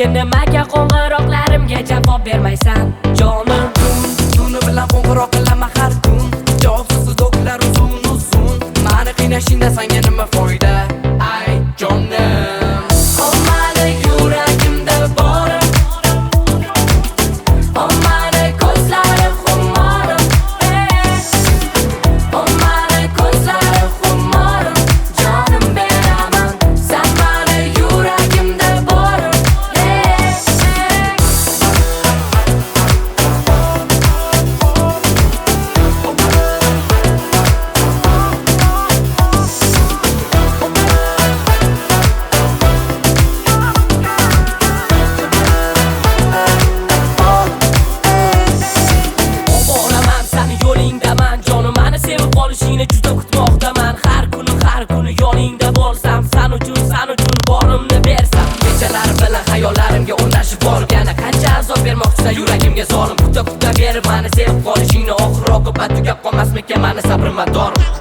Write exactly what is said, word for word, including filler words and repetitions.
lekin nimaga qo'ng'iroqlarimga javob bermaysan jonim? Tuni bilan qo'ng'iroq qilaman har kun, javobsiz do'klar uzun uzun. Mani qiynashingda senga nima foyda? Ay jonim, Omani yuragimda borim, omani ko'zlari xumorim, omani ko'zlari xumorim, jonim beraman, sen mani yuragimda borim. Boraman seni yo'lingdaman, jonim meni sevib qolishingni juda kutmoqdaman. Har kuni har kuni yoningda bo'lsam, sen uchun sen uchun borimni bersam. Kechalar bilan xayollarimga o'rnashib borgani qancha azob bermoqchisan yuragimga zolim. Kuta kuta berib meni sevib qolishingni, oxir oqibat tugab qolmasmikan meni sabrim va dorim.